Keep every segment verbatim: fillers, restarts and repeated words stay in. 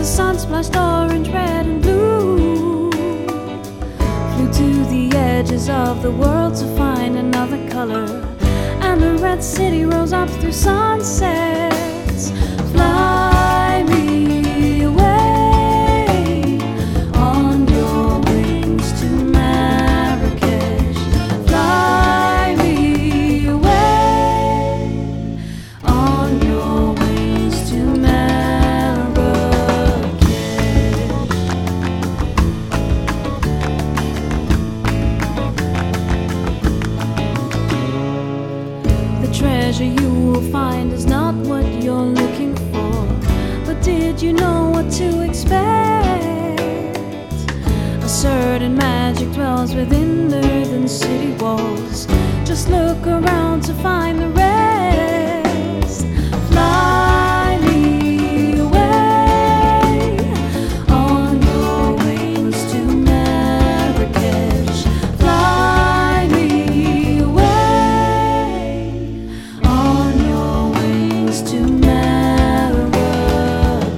the sun splashed orange, red, and blue. Flew to the edges of the world to find another color, and the red city rose up through sunsets. Fly me away on your wings to Marrakesh. Fly me away on your wings to Marrakesh. The treasure you will find is not what you're looking for, but did you know what to expect? A certain magic dwells within earthen city walls. Just look around to find the rest. Fly me away on your wings to Marrakesh. Fly me away on your wings to Marrakesh.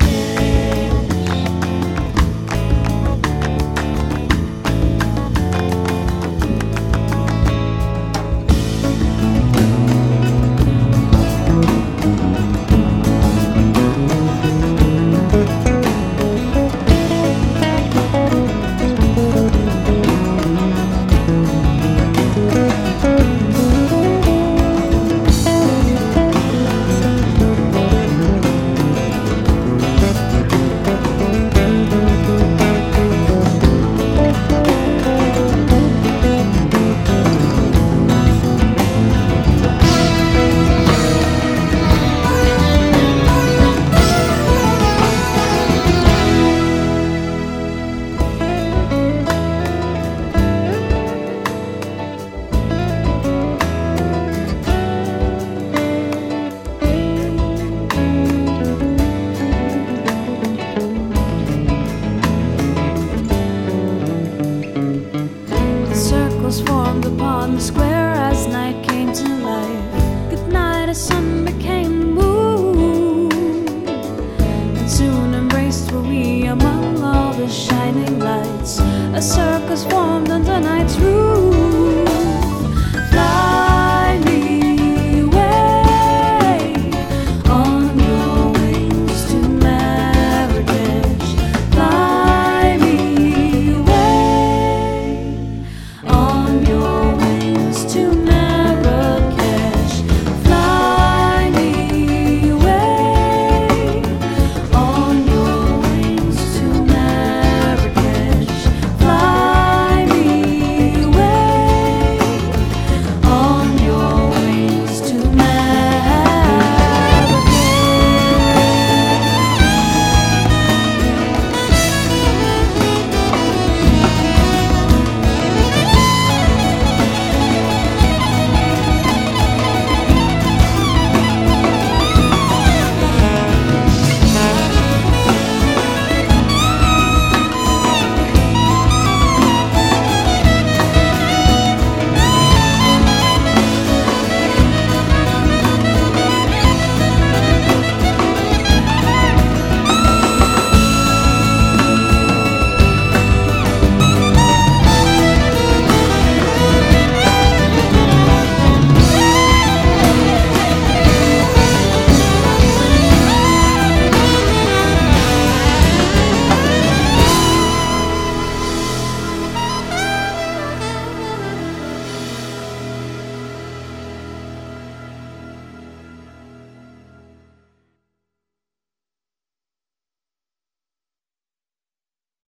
Circles formed upon the square as night came to life. Good night as sun became the moon, and soon embraced were we among all the shining lights. A circus formed under night's roof.